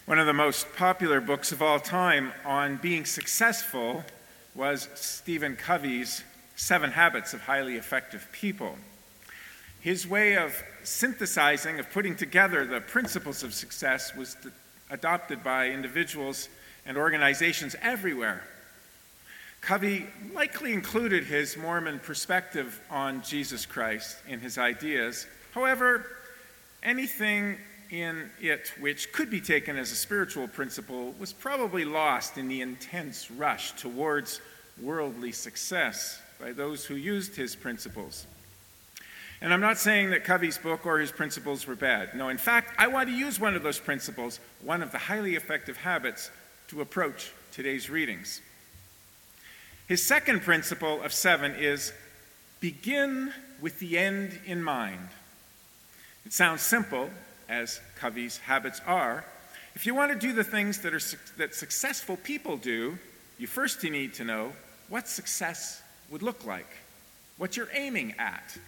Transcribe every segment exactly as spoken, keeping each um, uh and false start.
One of the most popular books of all time on being successful was Stephen Covey's Seven Habits of Highly Effective People. His way of synthesizing, of putting together the principles of success was adopted by individuals and organizations everywhere. Covey likely included his Mormon perspective on Jesus Christ in his ideas. However, anything in it which could be taken as a spiritual principle was probably lost in the intense rush towards worldly success by those who used his principles. And I'm not saying that Covey's book or his principles were bad. No, in fact, I want to use one of those principles, one of the highly effective habits, to approach today's readings. His second principle of seven is begin with the end in mind. It sounds simple, as Covey's habits are. If you want to do the things that are that successful people do, you first need to know what success would look like, what you're aiming at.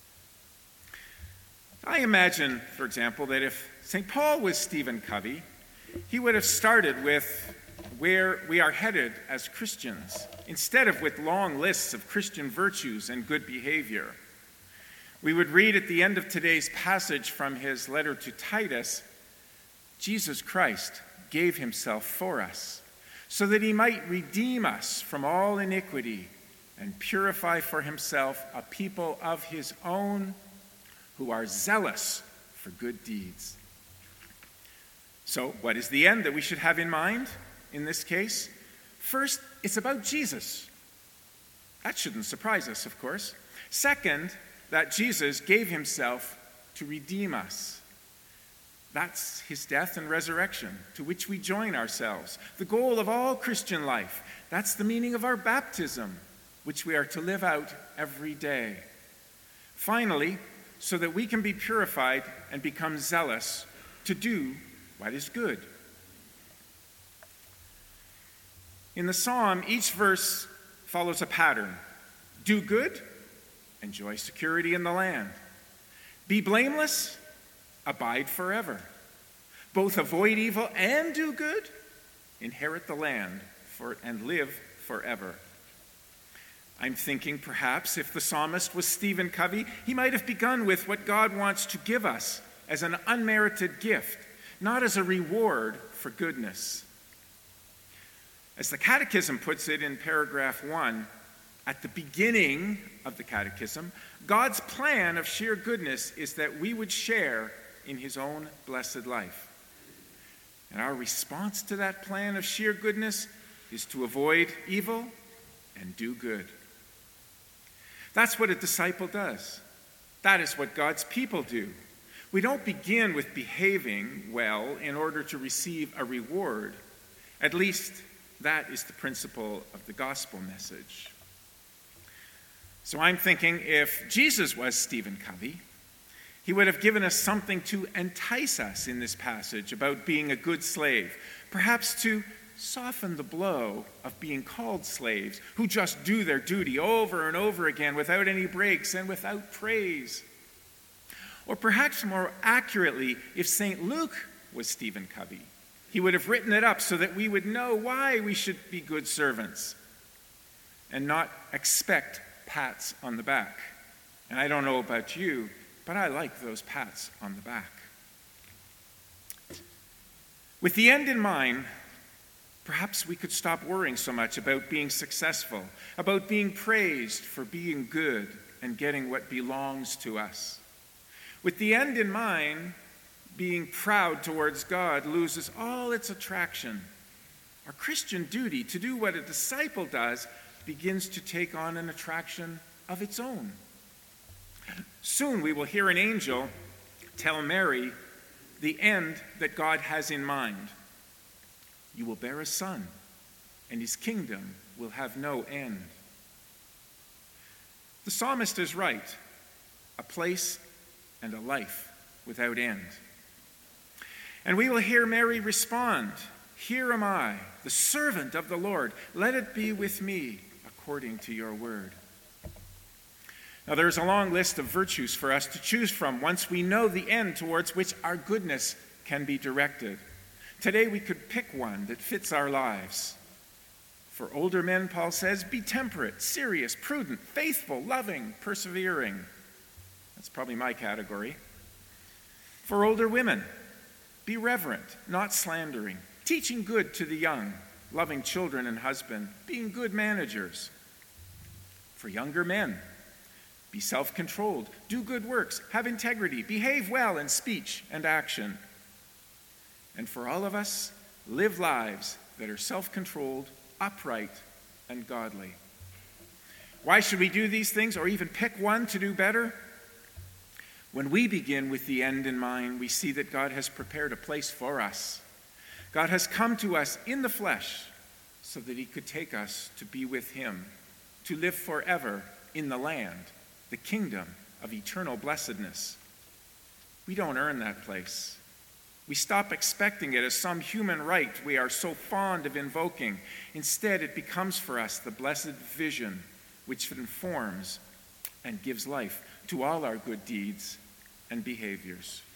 I imagine, for example, that if Saint Paul was Stephen Covey, he would have started with where we are headed as Christians, instead of with long lists of Christian virtues and good behavior. We would read at the end of today's passage from his letter to Titus, Jesus Christ gave himself for us, so that he might redeem us from all iniquity and purify for himself a people of his own who are zealous for good deeds. So, what is the end that we should have in mind in this case? First, it's about Jesus. That shouldn't surprise us, of course. Second, that Jesus gave himself to redeem us. That's his death and resurrection, to which we join ourselves. The goal of all Christian life. That's the meaning of our baptism, which we are to live out every day. Finally, so that we can be purified and become zealous to do what is good. In the psalm, each verse follows a pattern. Do good, enjoy security in the land. Be blameless, abide forever. Both avoid evil and do good, inherit the land for, and live forever. I'm thinking perhaps if the psalmist was Stephen Covey, he might have begun with what God wants to give us as an unmerited gift, not as a reward for goodness. As the Catechism puts it in paragraph one, at the beginning of the Catechism, God's plan of sheer goodness is that we would share in his own blessed life. And our response to that plan of sheer goodness is to avoid evil and do good. That's what a disciple does. That is what God's people do. We don't begin with behaving well in order to receive a reward. At least that is the principle of the gospel message. So I'm thinking if Jesus was Stephen Covey, he would have given us something to entice us in this passage about being a good slave, perhaps to soften the blow of being called slaves who just do their duty over and over again without any breaks and without praise. Or perhaps more accurately, if Saint Luke was Stephen Covey, he would have written it up so that we would know why we should be good servants and not expect pats on the back. And I don't know about you, but I like those pats on the back. With the end in mind, perhaps we could stop worrying so much about being successful, about being praised for being good and getting what belongs to us. With the end in mind, being proud towards God loses all its attraction. Our Christian duty to do what a disciple does begins to take on an attraction of its own. Soon we will hear an angel tell Mary the end that God has in mind. You will bear a son, and his kingdom will have no end. The psalmist is right. A place and a life without end. And we will hear Mary respond, Here am I, the servant of the Lord. Let it be with me according to your word. Now, there's a long list of virtues for us to choose from once we know the end towards which our goodness can be directed. Today we could pick one that fits our lives. For older men, Paul says, be temperate, serious, prudent, faithful, loving, persevering. That's probably my category. For older women, be reverent, not slandering, teaching good to the young, loving children and husband, being good managers. For younger men, be self-controlled, do good works, have integrity, behave well in speech and action. And for all of us, live lives that are self-controlled, upright, and godly. Why should we do these things or even pick one to do better? When we begin with the end in mind, we see that God has prepared a place for us. God has come to us in the flesh so that he could take us to be with him, to live forever in the land, the kingdom of eternal blessedness. We don't earn that place. We stop expecting it as some human right we are so fond of invoking. Instead, it becomes for us the blessed vision which informs and gives life to all our good deeds and behaviors.